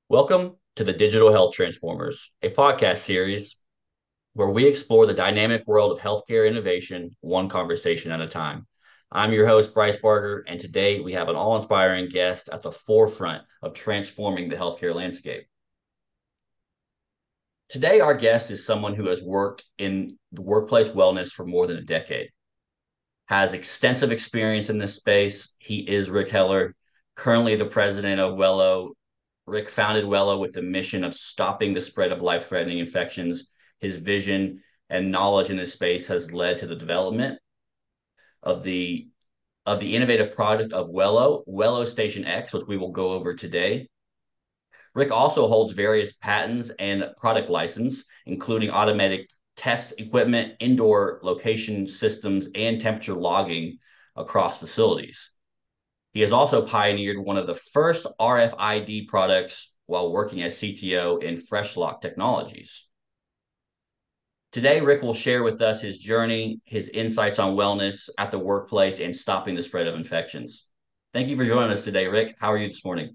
Welcome to the Digital Health Transformers, a podcast series where we explore the dynamic world of healthcare innovation, one conversation at a time. I'm your host, Bryce Barger, and today we have an all inspiring guest at the forefront of transforming the healthcare landscape. Today, our guest is someone who has worked in the workplace wellness for more than a decade, has extensive experience in this space. He is Rick Heller, currently the president of Wello. Rick founded Wello with the mission of stopping the spread of life-threatening infections. His vision and knowledge in this space has led to the development of the innovative product of Wello Station X, which we will go over today. Rick also holds various patents and product license, including automatic test equipment, indoor location systems, and temperature logging across facilities. He has also pioneered one of the first RFID products while working as CTO in FreshLock Technologies. Today, Rick will share with us his journey, his insights on wellness at the workplace, and stopping the spread of infections. Thank you for joining us today, Rick. How are you this morning?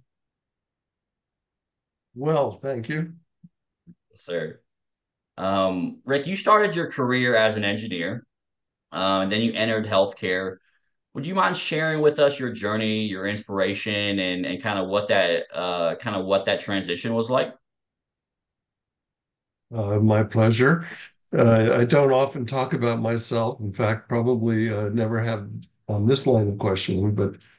Well, thank you. Yes, sir. Rick, you started your career as an engineer, and then you entered healthcare. Would you mind sharing with us your journey, your inspiration, and kind of what that transition was like? My pleasure. I don't often talk about myself. In fact, probably never have on this line of questioning,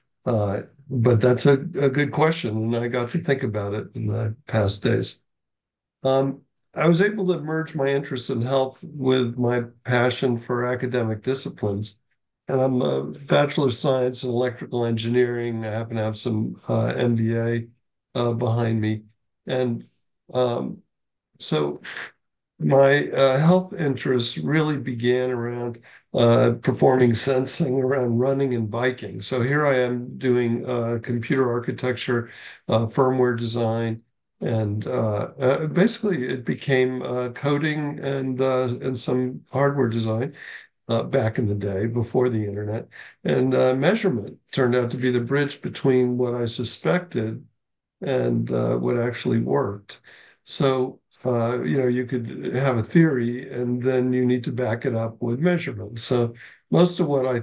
but that's a good question, and I got to think about it in the past days. Um, I was able to merge my interest in health with my passion for academic disciplines. And I'm a Bachelor of Science in Electrical Engineering. I happen to have some MBA behind me. And um, so my health interests really began around performing sensing around running and biking. So here I am doing computer architecture, firmware design, and basically it became coding and some hardware design back in the day before the internet. And measurement turned out to be the bridge between what I suspected and what actually worked. So, you could have a theory and then you need to back it up with measurement. So most of what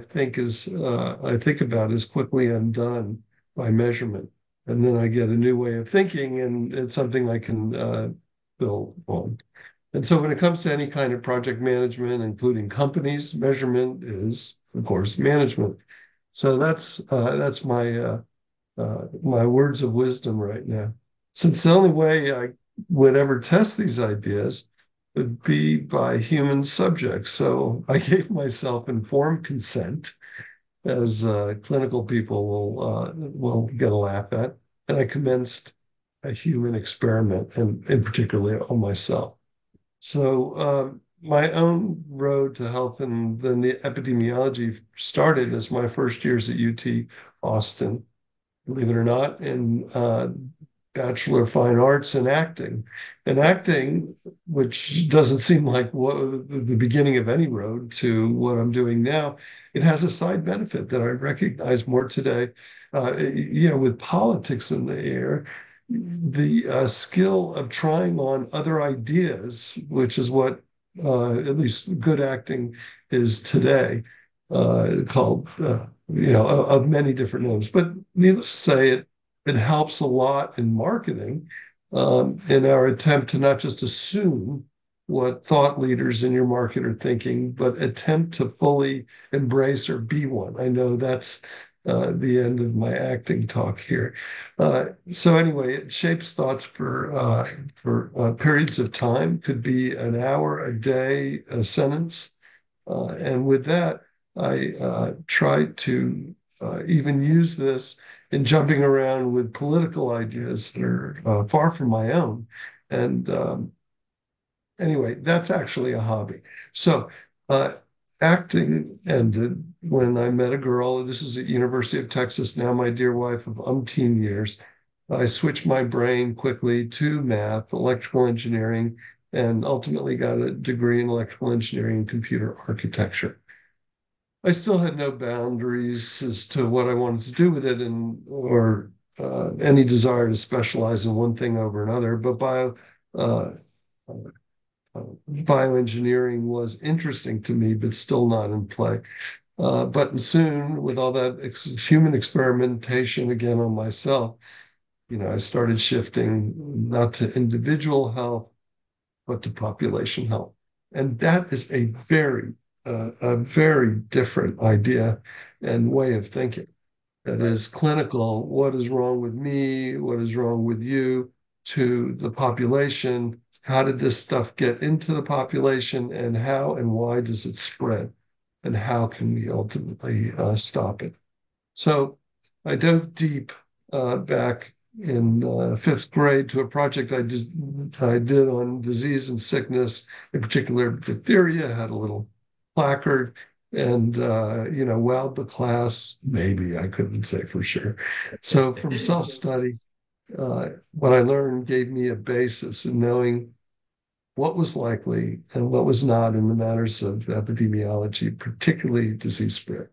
I think about is quickly undone by measurement. And then I get a new way of thinking and it's something I can build on. And so when it comes to any kind of project management, including companies, measurement is, of course, management. So that's my words of wisdom right now. Since the only way I would ever test these ideas would be by human subjects. So I gave myself informed consent, as clinical people will get a laugh at, and I commenced a human experiment, and in particular on myself. So my own road to health and then the epidemiology started as my first years at UT Austin, believe it or not, in Bachelor of Fine Arts and acting. And acting, which doesn't seem like the beginning of any road to what I'm doing now, it has a side benefit that I recognize more today. With politics in the air, the skill of trying on other ideas, which is what at least good acting is today, called of many different names. But needless to say, it helps a lot in marketing in our attempt to not just assume what thought leaders in your market are thinking, but attempt to fully embrace or be one. I know that's the end of my acting talk here. So anyway, it shapes thoughts for periods of time. Could be an hour, a day, a sentence, and with that, I try to even use this in jumping around with political ideas that are far from my own. And anyway, that's actually a hobby. So uh, acting ended when I met a girl. This is at University of Texas, now my dear wife of umpteen years. I switched my brain quickly to math, electrical engineering, and ultimately got a degree in electrical engineering and computer architecture. I still had no boundaries as to what I wanted to do with it and or any desire to specialize in one thing over another, but uh, bioengineering was interesting to me, but still not in play. But soon, with all that human experimentation again on myself, I started shifting not to individual health, but to population health. And that is a very different idea and way of thinking. That Right. is clinical. What is wrong with me? What is wrong with you? To the population. How did this stuff get into the population, and how and why does it spread? And how can we ultimately stop it? So I dove deep back in fifth grade to a project I did on disease and sickness, in particular diphtheria. Had a little placard and wowed the class. Maybe I couldn't say for sure. So from self-study, what I learned gave me a basis in knowing what was likely and what was not in the matters of epidemiology, particularly disease spread.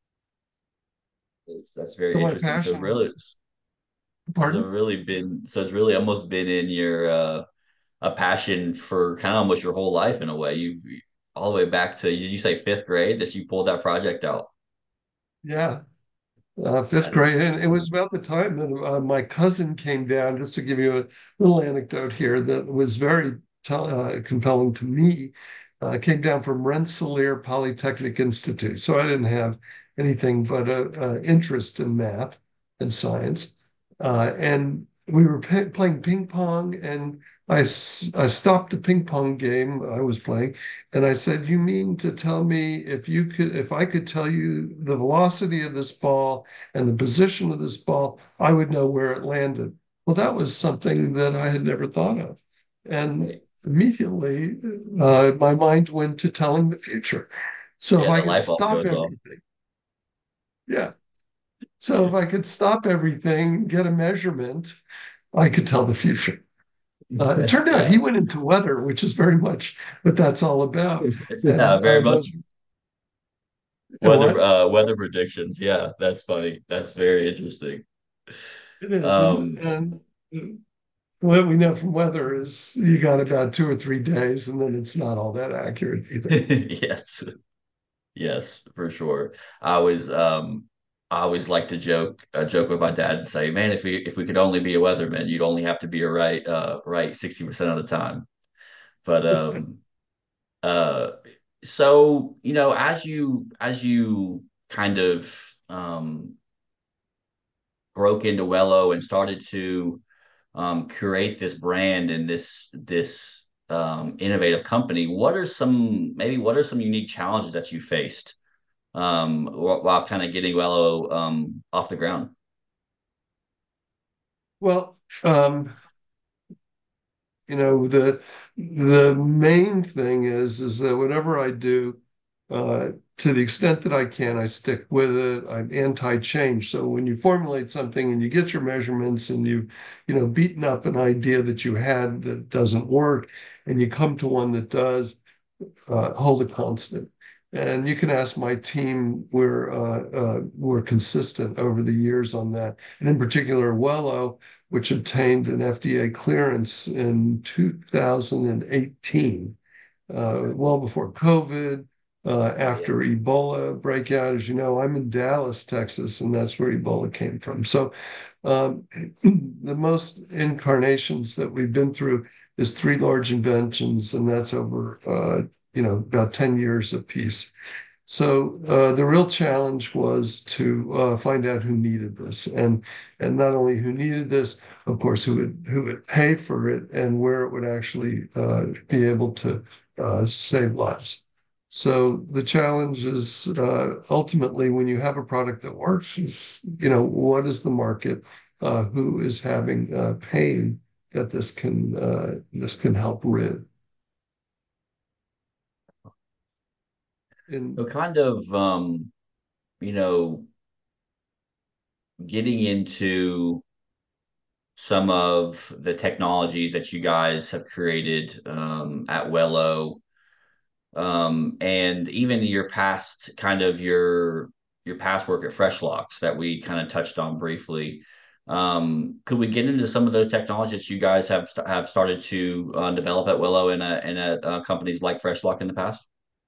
That's very So my interesting. passion, pardon? So it's really almost been in your a passion for kind of almost your whole life in a way. You all the way back to, did you say fifth grade that you pulled that project out? Yeah, fifth That grade. is And it was about the time that my cousin came down, just to give you a little anecdote here that was very compelling to me. Came down from Rensselaer Polytechnic Institute. So I didn't have anything but a interest in math and science. And we were playing ping pong, and I stopped the ping pong game I was playing, and I said, "You mean to tell me if I could tell you the velocity of this ball and the position of this ball, I would know where it landed?" Well, that was something that I had never thought of. And right. immediately, my mind went to telling the future. So if Yeah, I the could light bulb stop goes off. everything, yeah. So if I could stop everything, get a measurement, I could tell the future. It turned out he Yeah. went into weather, which is very much what that's all about. Yeah, And very much those, and weather what weather predictions. Yeah, that's funny. That's very interesting. it is, Um and what we know from weather is you got about 2 or 3 days, and then it's not all that accurate either. yes. Yes, for sure. I always I always like to joke with my dad and say, man, if we could only be a weatherman, you'd only have to be a right 60% of the time. But uh so as you kind of broke into Wello and started to create this brand and this innovative company, what are some unique challenges that you faced while kind of getting Wello off the ground? Well, the main thing is that whatever I do, to the extent that I can, I stick with it. I'm anti-change. So when you formulate something and you get your measurements and beaten up an idea that you had that doesn't work, and you come to one that does, hold it constant. And you can ask my team. We're consistent over the years on that, and in particular, Wello, which obtained an FDA clearance in 2018, well before COVID, Yeah. after Ebola breakout. As you know, I'm in Dallas, Texas, and that's where Ebola came from. So um, the most incarnations that we've been through is three large inventions, and that's over about 10 years apiece. So the real challenge was to find out who needed this, and not only who needed this, of course, who would pay for it, and where it would actually be able to save lives. So the challenge is ultimately, when you have a product that works, is what is the market, who is having pain that this can help rid. And So kind of you know, getting into some of the technologies that you guys have created at Wello, and even your past kind of your past work at Freshlocks that we kind of touched on briefly. Could we get into some of those technologies you guys have started to develop at Willow and at companies like FreshLock in the past?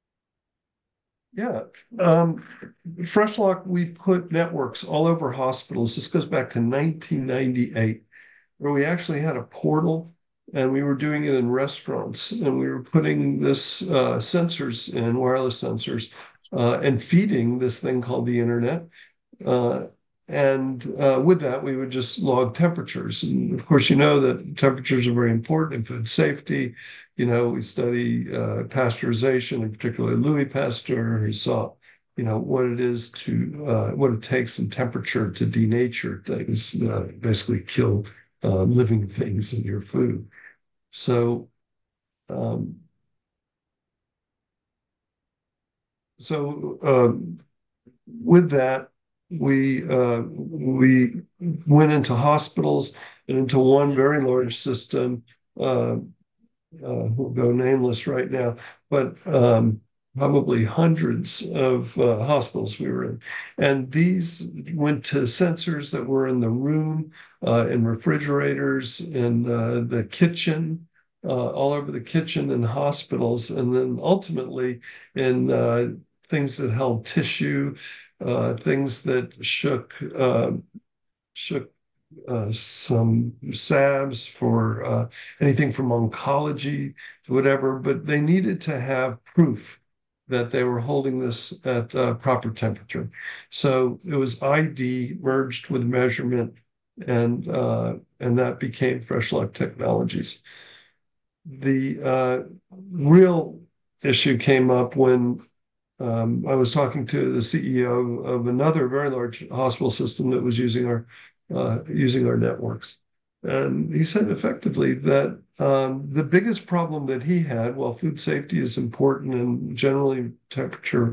Yeah. Um, FreshLock, we put networks all over hospitals. This goes back to 1998, where we actually had a portal and we were doing it in restaurants and we were putting this sensors in, wireless sensors, and feeding this thing called the internet. Uh, and with that, we would just log temperatures. And of course, you know that temperatures are very important in food safety. You know, we study pasteurization, and particularly Louis Pasteur, who saw, what it is to what it takes in temperature to denature things, basically kill living things in your food. So, um, so with that, we went into hospitals and into one very large system. Uh, will go nameless right now, but probably hundreds of hospitals we were in. And these went to sensors that were in the room, in refrigerators, in the kitchen, all over the kitchen in hospitals, and then ultimately in things that held tissue, things that shook some salves for anything from oncology to whatever, but they needed to have proof that they were holding this at proper temperature. It was ID merged with measurement, and that became FreshLock Technologies. The real issue came up when I was talking to the CEO of another very large hospital system that was using our networks. And he said effectively that the biggest problem that he had, while food safety is important and generally temperature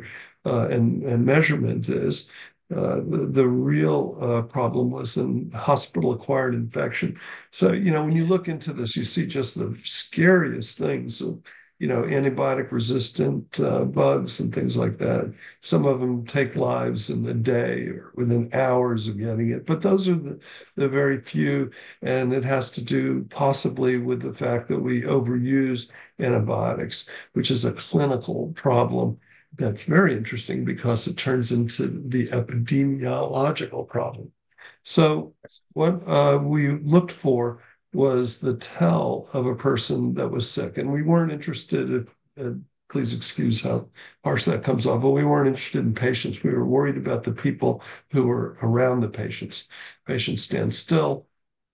and measurement is, the real problem was in hospital-acquired infection. So, when you look into this, you see just the scariest things of, antibiotic resistant bugs and things like that. Some of them take lives in a day or within hours of getting it, but those are the very few. And it has to do possibly with the fact that we overuse antibiotics, which is a clinical problem that's very interesting because it turns into the epidemiological problem. So, what we looked for was the tell of a person that was sick. And we weren't interested please excuse how harsh that comes off, but we weren't interested in patients. We were worried about the people who were around the patients. Patients stand still.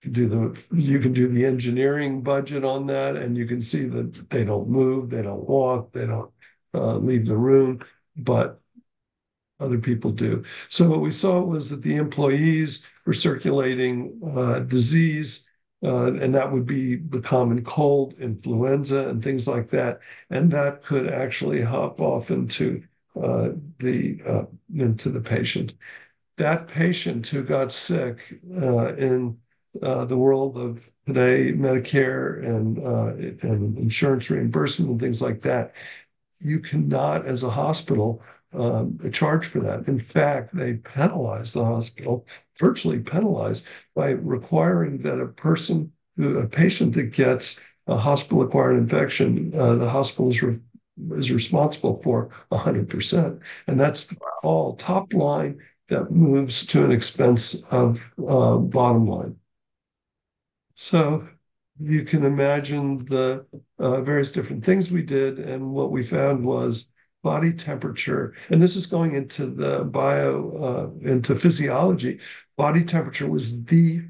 You can do the engineering budget on that, and you can see that they don't move, they don't walk, they don't leave the room, but other people do. So what we saw was that the employees were circulating disease, and that would be the common cold, influenza, and things like that. And that could actually hop off uh, into the patient. That patient who got sick in the world of today, Medicare and insurance reimbursement and things like that, you cannot, as a hospital, charge for that. In fact, they penalize the hospital, virtually penalize, by requiring that a patient that gets a hospital-acquired infection, the hospital is responsible for 100%. And that's all top line that moves to an expense of bottom line. So you can imagine the various different things we did. And what we found was body temperature. And this is going into into physiology. Body temperature was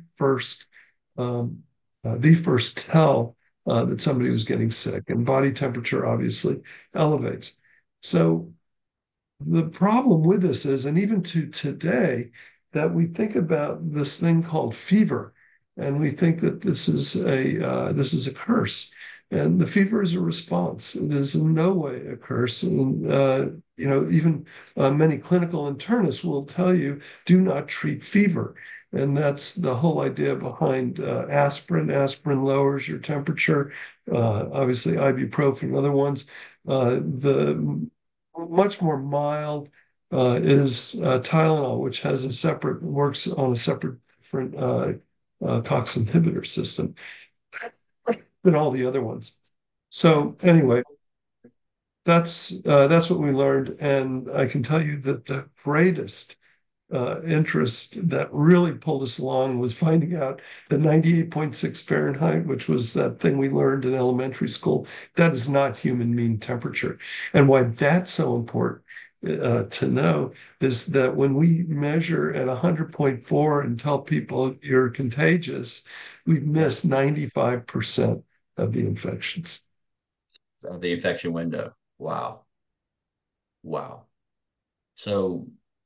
the first tell that somebody was getting sick. And body temperature obviously elevates. So the problem with this is, and even to today, that we think about this thing called fever, and we think that this is a curse, and the fever is a response. It is in no way a curse, and even many clinical internists will tell you do not treat fever, and that's the whole idea behind aspirin. Aspirin lowers your temperature. Obviously, ibuprofen and other ones. The much more mild is Tylenol, which works on a separate different COX inhibitor system than all the other ones. So anyway, that's what we learned, and I can tell you that the greatest interest that really pulled us along was finding out that 98.6 Fahrenheit, which was that thing we learned in elementary school, that is not human mean temperature. And why that's so important to know is that when we measure at 100.4 and tell people you're contagious, we've Yeah. missed 95% of the infections. Of the infection window. Wow. Wow. So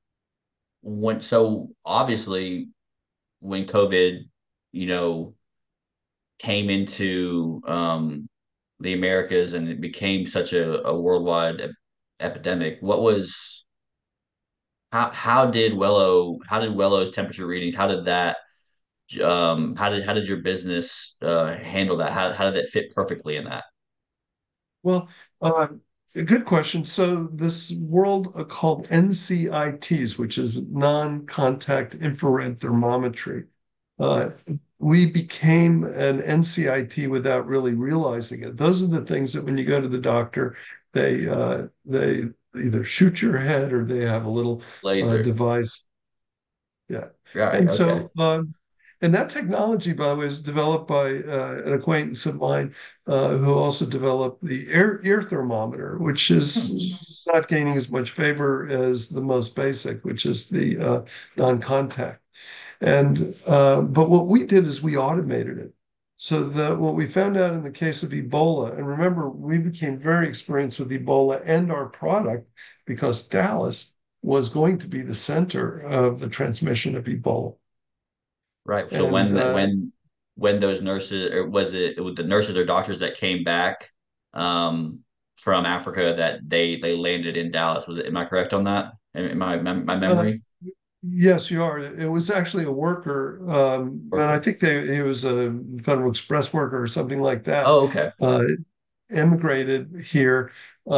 so obviously when COVID, you know, came into the Americas and it became such a worldwide epidemic, what was how did Wello's temperature readings, how did that how did your business handle that? How did it fit perfectly in that? Well, uh, a good question. So this world called NCITs, which is non-contact infrared thermometry, uh, we became an NCIT without really realizing it. Those are the things that when you go to the doctor, they either shoot your head or they have a little Laser. device. Yeah. Right. And Okay. so, and that technology, by the way, is developed by an acquaintance of mine who also developed the ear thermometer, which Hmm. is not gaining as much favor as the most basic, which is the non-contact. And but what we did is we automated it. So that what we found out in the case of Ebola, and remember, we became very experienced with Ebola and our product because Dallas was going to be the center of the transmission of Ebola. Right. So And when those nurses, or was it the nurses or doctors that came back um from Africa, that they landed in Dallas? Was it, am I correct on that? In my uh, memory? yes, you are. It was actually a worker, and I Worker. think he was a Federal Express worker or something like that. Oh, okay. Uh, Immigrated here,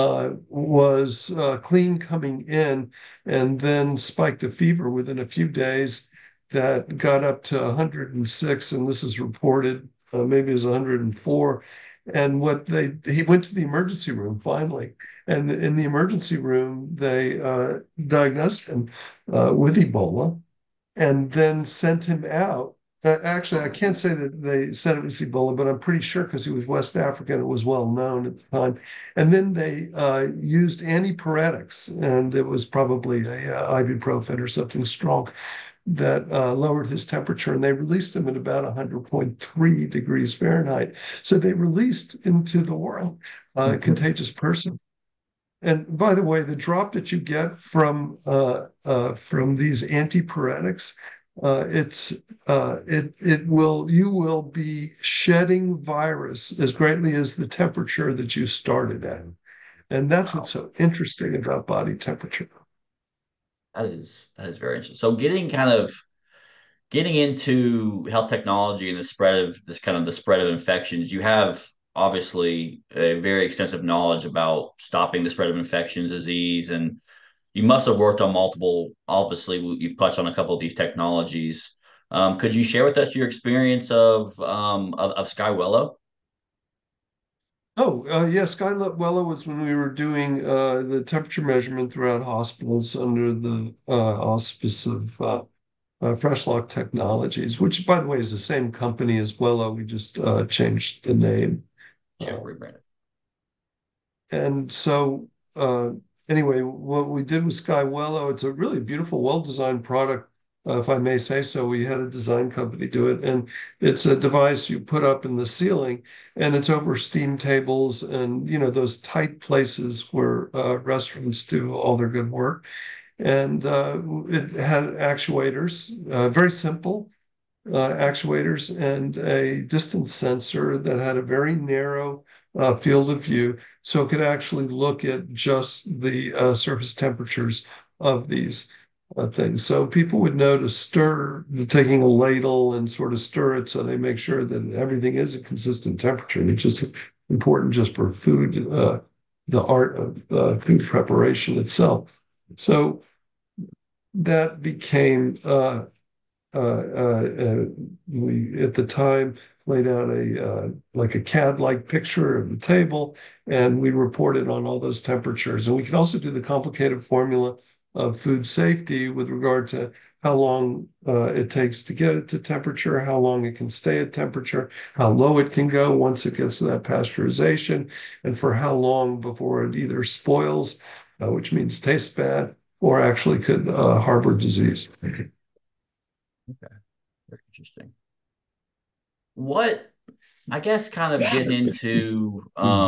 was clean coming in, and then spiked a fever within a few days that got up to 106, and this is reported, maybe it was 104. And he went to the emergency room finally. And in the emergency room, they diagnosed him with Ebola and then sent him out. Actually, I can't say that they said it was Ebola, but I'm pretty sure because he was West African, it was well known at the time. And then they used antipyretics, and it was probably a ibuprofen or something strong that lowered his temperature, and they released him at about 100.3 degrees Fahrenheit. So they released into the world a contagious person. And by the way, the drop that you get from these antipyretics, it will you will be shedding virus as greatly as the temperature that you started at, and that's what's Wow. so interesting about body temperature. That is very interesting. So getting into health technology and the spread of this kind of the spread of infections, you have obviously a very extensive knowledge about stopping the spread of infections, disease, and you must have worked on multiple. Obviously, you've touched on a couple of these technologies. Could you share with us your experience of Skywello? Oh, yes, Skywella was when we were doing the temperature measurement throughout hospitals under the auspice of Freshlock Technologies, which, by the way, is the same company as Wello. We just changed the name. Yeah, Uh, rebranded. and so, anyway, what we did with Skywello, it's a really beautiful, well-designed product, if I may say so. We had a design company do it, and it's a device you put up in the ceiling, and it's over steam tables and those tight places where restaurants do all their good work. And it had actuators, very simple actuators, and a distance sensor that had a very narrow field of view. So it could actually look at just the surface temperatures of these things. So people would know to stir, taking a ladle and sort of stir it so they make sure that everything is a consistent temperature, which is important just for food, the art of food preparation itself. So that became we at the time laid out a like a CAD-like picture of the table, and we reported on all those temperatures. And we could also do the complicated formula of food safety with regard to how long it takes to get it to temperature, how long it can stay at temperature, how low it can go once it gets to that pasteurization, and for how long before it either spoils, which means tastes bad, or actually could harbor disease. Okay, very interesting. What I guess kind of getting into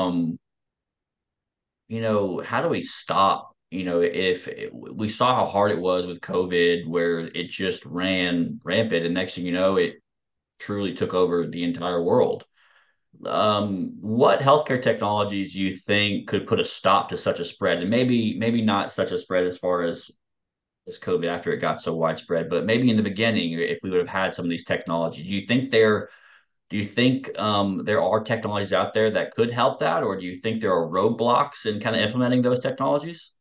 how do we stop? If we saw how hard it was with COVID, where it just ran rampant, and next thing you know, it truly took over the entire world. What healthcare technologies do you think could put a stop to such a spread? And maybe not such a spread as far as COVID after it got so widespread, but maybe in the beginning, if we would have had some of these technologies, do you think there are technologies out there that could help that, or do you think there are roadblocks in kind of implementing those technologies?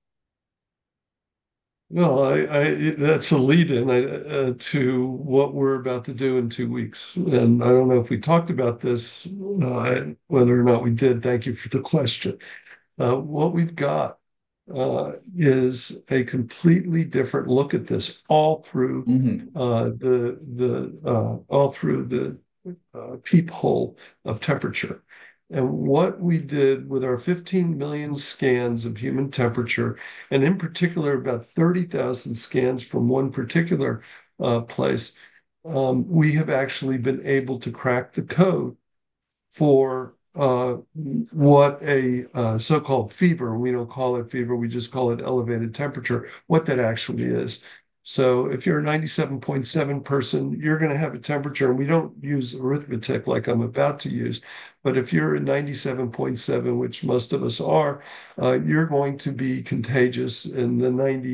Well, that's a lead in to what we're about to do in 2 weeks. And I don't know if we talked about this, whether or not we did. Thank you for the question. What we've got is a completely different look at this Hmm. all through the peephole of temperature. And what we did with our 15 million scans of human temperature, and in particular about 30,000 scans from one particular place, we have actually been able to crack the code for what a so-called fever, we don't call it fever, we just call it elevated temperature, what that actually is. So if you're a 97.7 person, you're going to have a temperature, and we don't use arithmetic like I'm about to use, but if you're a 97.7, which most of us are, you're going to be contagious in the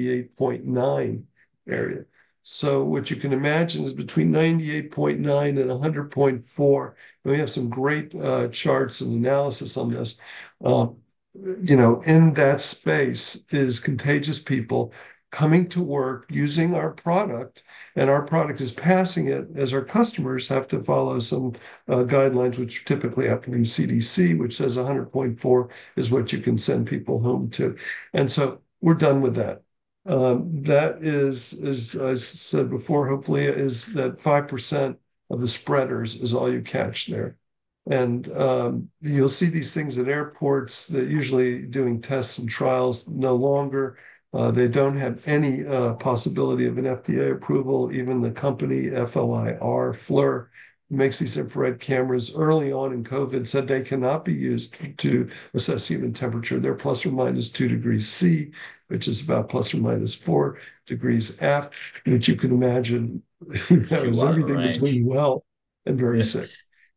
98.9 area. So what you can imagine is between 98.9 and 100.4, and we have some great charts and analysis on this. Uh, in that space is contagious people coming to work using our product, and our product is passing it as our customers have to follow some guidelines, which typically have to be CDC, which says 100.4 is what you can send people home to. And so we're done with that. That is, as I said before, hopefully, is that 5% of the spreaders is all you catch there. And you'll see these things at airports that usually doing tests and trials no longer. They don't have any possibility of an FDA approval. Even the company FLIR makes these infrared cameras early on in COVID said they cannot be used to assess human temperature. They're plus or minus 2 degrees C, which is about plus or minus 4 degrees F, which you can imagine Too is wide of a everything range. between well and very sick.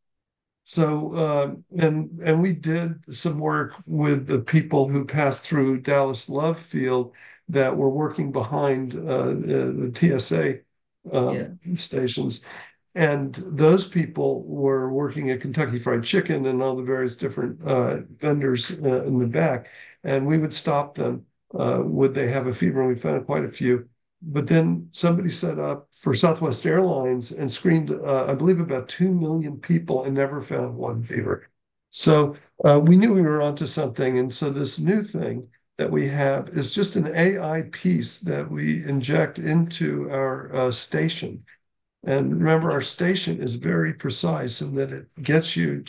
So, and we did some work with the people who passed through Dallas Love Field that were working behind the TSA Yeah. stations. And those people were working at Kentucky Fried Chicken and all the various different vendors in the back. And we would stop them. Would they have a fever? And we found quite a few. But then somebody set up for Southwest Airlines and screened, I believe, about 2 million people and never found one fever. So we knew we were onto something. And so this new thing that we have is just an AI piece that we inject into our station. And remember, our station is very precise in that it gets you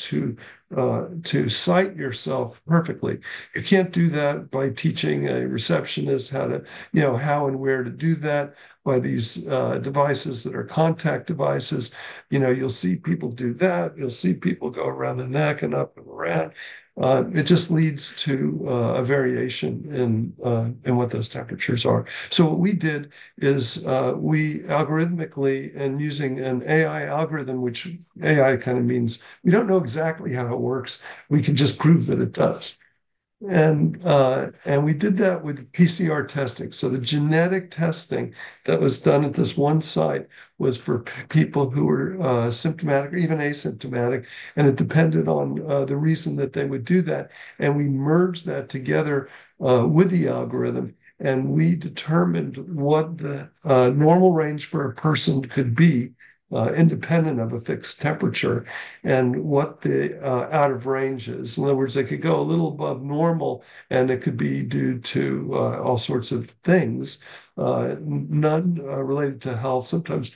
to cite yourself perfectly. You can't do that by teaching a receptionist how to, how and where to do that by these devices that are contact devices. You'll see people do that. You'll see people go around the neck and up and around. It just leads to a variation in what those temperatures are. So what we did is we algorithmically and using an AI algorithm, which AI kind of means we don't know exactly how it works. We can just prove that it does. And we did that with PCR testing. So the genetic testing that was done at this one site was for people who were symptomatic or even asymptomatic, and it depended on the reason that they would do that. And we merged that together with the algorithm. and we determined what the normal range for a person could be, independent of a fixed temperature, and what the out of range is. In other words, they could go a little above normal, and it could be due to all sorts of things, none related to health. Sometimes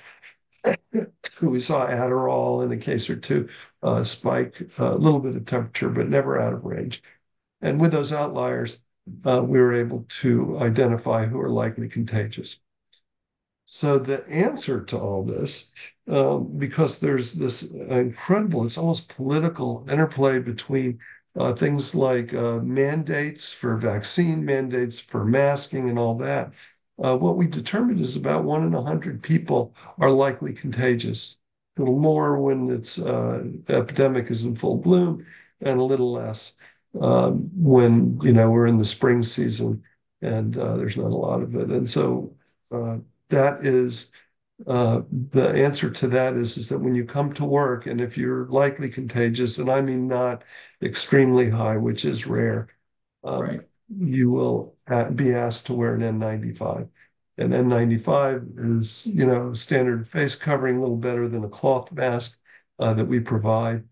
we saw Adderall in a case or two spike a little bit of temperature, but never out of range. And with those outliers, we were able to identify who are likely contagious. So the answer to all this, because there's this incredible, it's almost political interplay between things like mandates for vaccine, mandates for masking, and all that. What we determined is about 1 in 100 people are likely contagious. A little more when the epidemic is in full bloom, and a little less when we're in the spring season and there's not a lot of it. And so that is the answer to that is that when you come to work, and if you're likely contagious, and I mean not extremely high, which is rare, Right. you will be asked to wear an N95. An N95 is, standard face covering, a little better than a cloth mask that we provide.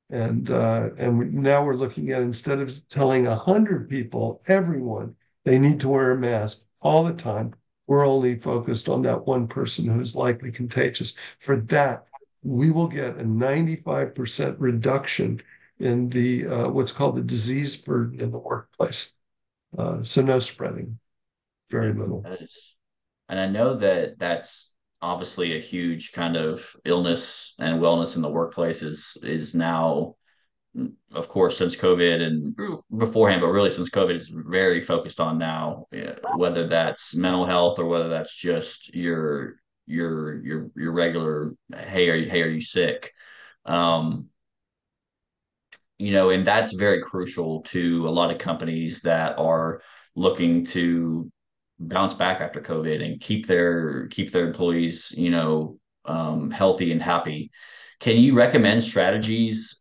And now we're looking at, instead of telling 100 people, everyone, they need to wear a mask all the time, we're only focused on that one person who's likely contagious. For that, we will get a 95% reduction in the what's called the disease burden in the workplace. So no spreading, very Yeah, little. that is, and I know that that's obviously a huge kind of illness and wellness in the workplace is now, of course, since COVID and beforehand, but really since COVID, is very focused on now, whether that's mental health or whether that's just your regular, hey, are you sick? Um, and that's very crucial to a lot of companies that are looking to bounce back after COVID and keep their employees, healthy and happy. Can you recommend strategies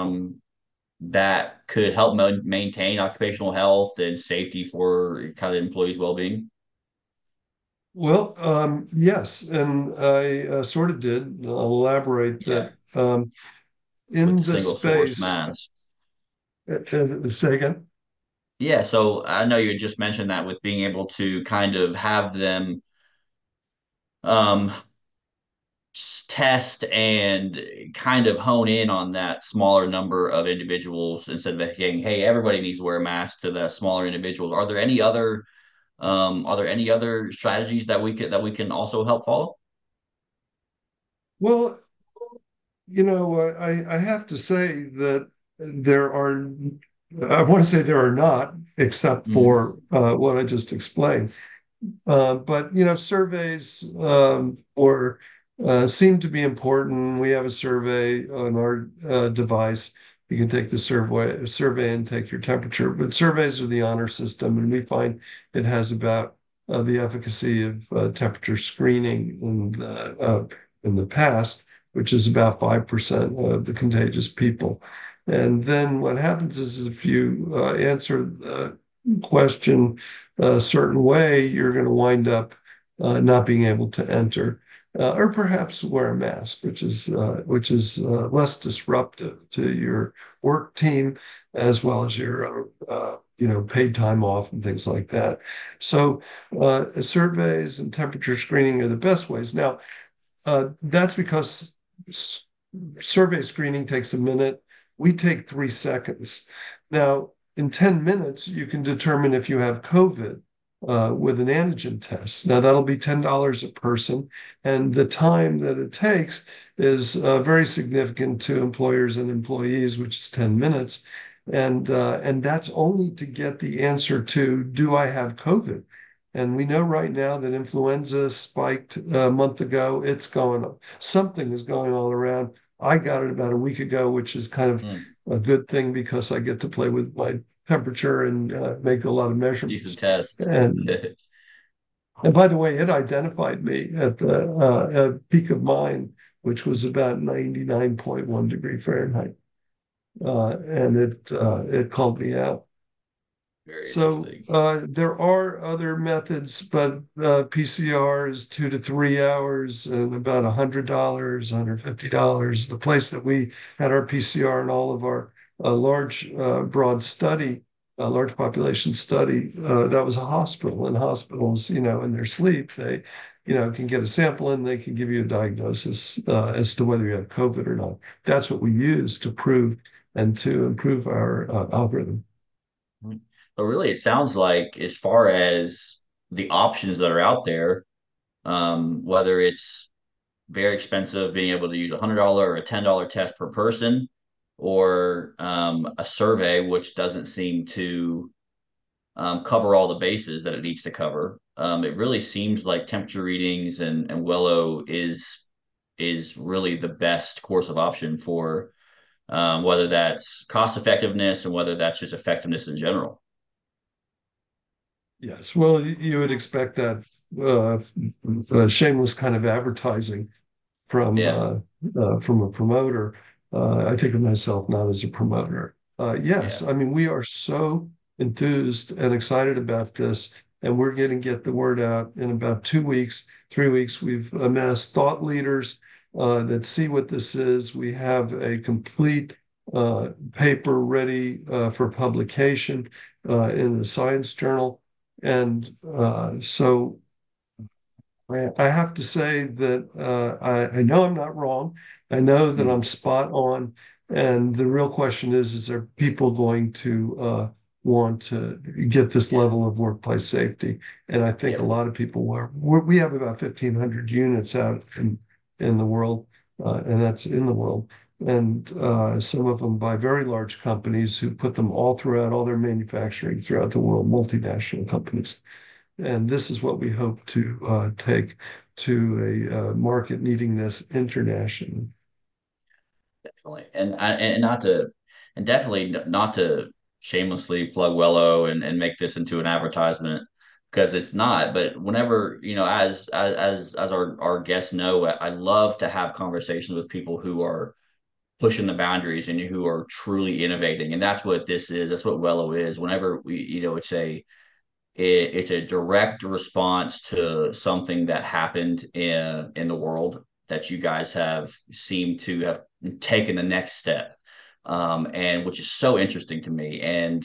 that could help maintain occupational health and safety for kind of employees' well-being? Well, yes, and I sort of did. I'll elaborate Yeah, that with in the the single source space. mask. Say again. Yeah, so I know you had just mentioned that with being able to kind of have them um, test and kind of hone in on that smaller number of individuals instead of saying, "Hey, everybody needs to wear a mask," to the smaller individuals. Are there any other strategies that we can also help follow? Well, I have to say that there are, I want to say there are not, except Mm, for what I just explained. But surveys or seem to be important. We have a survey on our device. You can take the survey and take your temperature. But surveys are the honor system, and we find it has about the efficacy of temperature screening in the past, which is about 5% of the contagious people. And then what happens is if you answer the question a certain way, you're going to wind up not being able to enter, or perhaps wear a mask, which is less disruptive to your work team as well as your paid time off and things like that. So surveys and temperature screening are the best ways. Now, that's because survey screening takes a minute. We take 3 seconds. Now, in 10 minutes, you can determine if you have COVID with an antigen test. Now, that'll be $10 a person. And the time that it takes is very significant to employers and employees, which is 10 minutes. And that's only to get the answer to, do I have COVID? And we know right now that influenza spiked a month ago. It's going, something is going all around. I got it about a week ago, which is kind of mm, a good thing because I get to play with my temperature and make a lot of decent measurements. test. And by the way, it identified me at the peak of mine, which was about 99.1 degree Fahrenheit, and it called me out. Very So interesting. there are other methods, but PCR is 2 to 3 hours and about $100, $150. The place that we had our PCR and all of our large, broad study, large population study, that was a hospital. And hospitals, in their sleep, they, can get a sample and they can give you a diagnosis as to whether you have COVID or not. That's what we use to prove and to improve our algorithm. But really, it sounds like as far as the options that are out there, whether it's very expensive, being able to use $100 or a $10 test per person, or a survey which doesn't seem to cover all the bases that it needs to cover. It really seems like temperature readings and Wello is really the best course of option for whether that's cost effectiveness and whether that's just effectiveness in general. Yes, well, you would expect that uh, shameless kind of advertising from Yeah, uh, from a promoter. I think of myself not as a promoter. Yes, yeah, I mean we are so enthused and excited about this, and we're going to get the word out in about 2 weeks, 3 weeks. We've amassed thought leaders that see what this is. We have a complete paper ready for publication in a science journal. And so I have to say that I know I'm not wrong. I know that I'm mm, spot on. And the real question is there people going to want to get this yeah, level of workplace safety? And I think a yeah. lot of people are. We have about 1,500 units out in the world, and that's in the world. And some of them by very large companies who put them all throughout all their manufacturing throughout the world, multinational companies. And this is what we hope to take to a market needing this internationally. Definitely. And not to and definitely not to shamelessly plug Wello and make this into an advertisement because it's not. But whenever, as our guests know, I love to have conversations with people who are pushing the boundaries and who are truly innovating. And that's what this is. That's what Wello is. Whenever it's a direct response to something that happened in the world that you guys have seemed to have taken the next step, and which is so interesting to me. And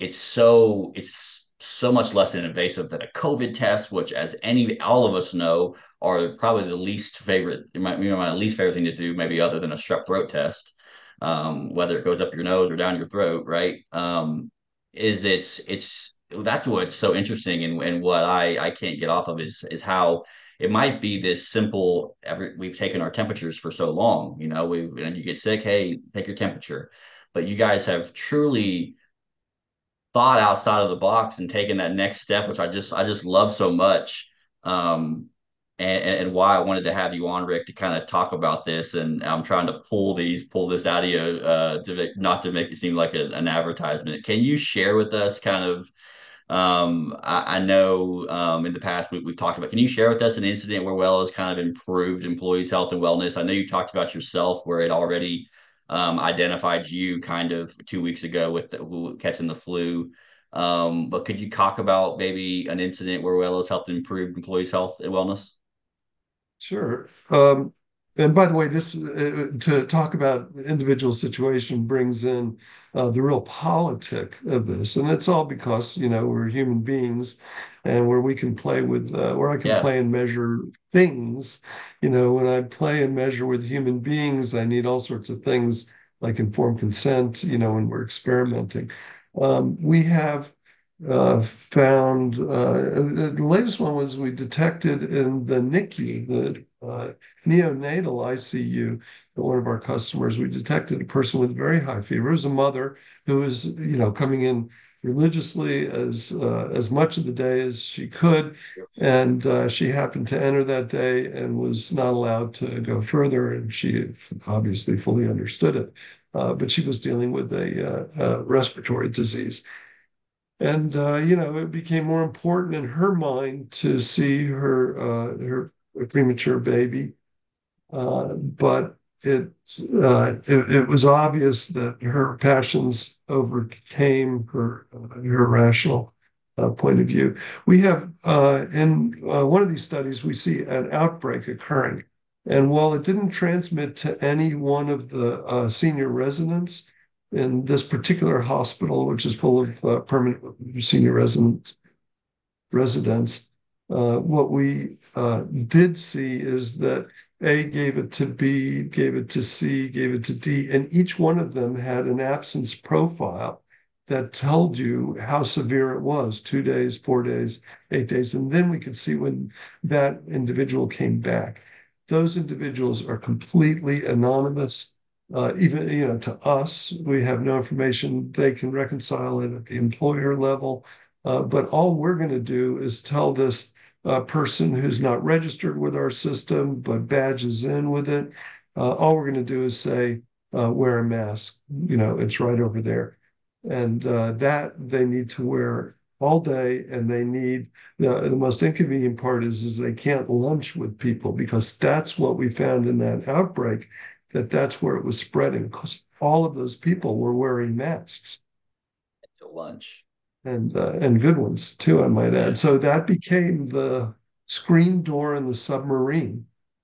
it's so much less invasive than a COVID test, which, as all of us know, are probably the least favorite, my least favorite thing to do, maybe other than a strep throat test, whether it goes up your nose or down your throat, right? Is it's that's what's so interesting, and what I can't get off of is how it might be this simple. We've taken our temperatures for so long, we and you get sick, hey, take your temperature, but you guys have truly thought outside of the box and taken that next step, which I just love so much. Um, and why I wanted to have you on, Rick, to kind of talk about this. And I'm trying to pull this out of you, not to make it seem like an advertisement. Can you share with us kind of, I know in the past we've talked about, can you share with us an incident where Well has kind of improved employees' health and wellness? I know you talked about yourself where it already identified you kind of 2 weeks ago with catching the flu. But could you talk about maybe an incident where Well has helped improve employees' health and wellness? Sure. And by the way, this to talk about the individual situation brings in the real politic of this, and it's all because we're human beings, and where we can play with where I can Yeah. play and measure things. When I play and measure with human beings, I need all sorts of things like informed consent. When we're experimenting, we have found the latest one was we detected in the NICU, the neonatal ICU, at one of our customers. We detected a person with very high fever. It was a mother who was, coming in religiously as much of the day as she could, and she happened to enter that day and was not allowed to go further, and she obviously fully understood it. But she was dealing with a respiratory disease. And it became more important in her mind to see her premature baby. But it was obvious that her passions overcame her rational point of view. We have in one of these studies we see an outbreak occurring, and while it didn't transmit to any one of the senior residents in this particular hospital, which is full of permanent senior residents, what we did see is that A gave it to B, gave it to C, gave it to D, and each one of them had an absence profile that told you how severe it was, 2 days, 4 days, 8 days. And then we could see when that individual came back. Those individuals are completely anonymous. Even to us, we have no information. They can reconcile it at the employer level. But all we're going to do is tell this person who's not registered with our system but badges in with it. All we're going to do is say, wear a mask. It's right over there. And that they need to wear all day, and they need the most inconvenient part is they can't lunch with people, because that's what we found in that outbreak, that's where it was spreading, because all of those people were wearing masks To lunch. and good ones too, I might Yeah. add. So that became the screen door in the submarine,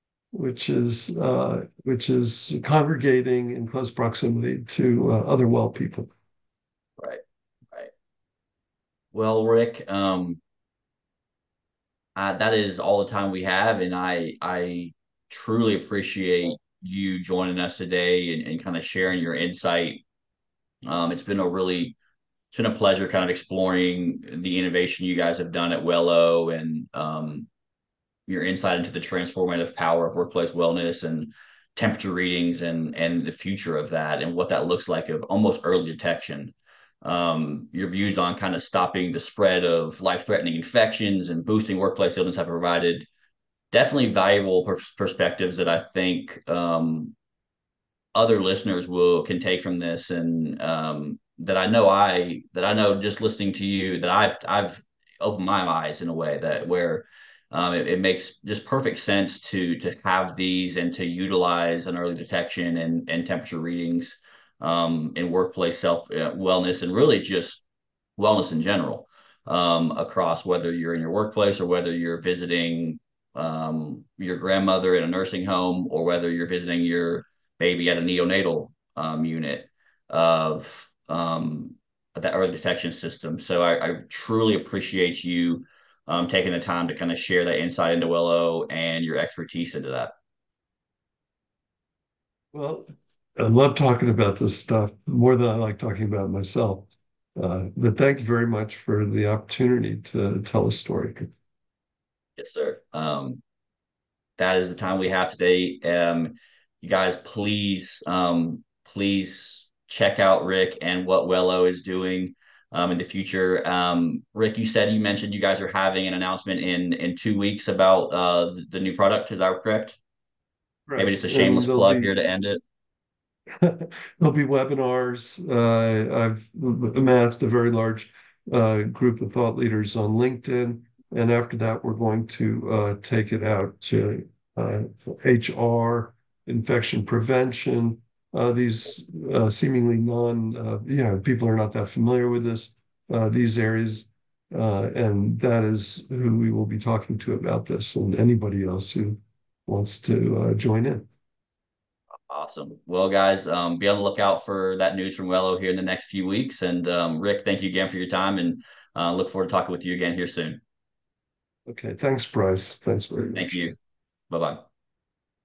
which is congregating in close proximity to other well people. Right. Right. Well, Rick, that is all the time we have, and I truly appreciate you joining us today and kind of sharing your insight. It's been a pleasure kind of exploring the innovation you guys have done at Wello, and your insight into the transformative power of workplace wellness and temperature readings, and the future of that, and what that looks like of almost early detection. Your views on kind of stopping the spread of life-threatening infections and boosting workplace illness have provided definitely valuable perspectives that I think other listeners will can take from this, and that I know just listening to you, that I've opened my eyes in a way that where it makes just perfect sense to have these and to utilize an early detection and temperature readings in workplace self wellness, and really just wellness in general, across whether you're in your workplace or whether you're visiting your grandmother in a nursing home, or whether you're visiting your baby at a neonatal unit of that early detection system. So I truly appreciate you taking the time to kind of share that insight into Wello and your expertise into that. Well, I love talking about this stuff more than I like talking about myself. But thank you very much for the opportunity to tell a story. Yes, sir. That is the time we have today. You guys, please check out Rick and what Wello is doing in the future. Rick, you mentioned you guys are having an announcement in 2 weeks about the new product. Is that correct? Maybe Correct. just a And shameless plug here to end it. there'll be webinars. I've amassed a very large group of thought leaders on LinkedIn, and after that, we're going to take it out to HR, infection prevention. These seemingly people are not that familiar with these areas, and that is who we will be talking to about this, and anybody else who wants to join in. Awesome. Well, guys, be on the lookout for that news from Wello here in the next few weeks. And Rick, thank you again for your time, and look forward to talking with you again here soon. Okay, thanks, Bryce. Thanks very Thank much. you. Bye bye.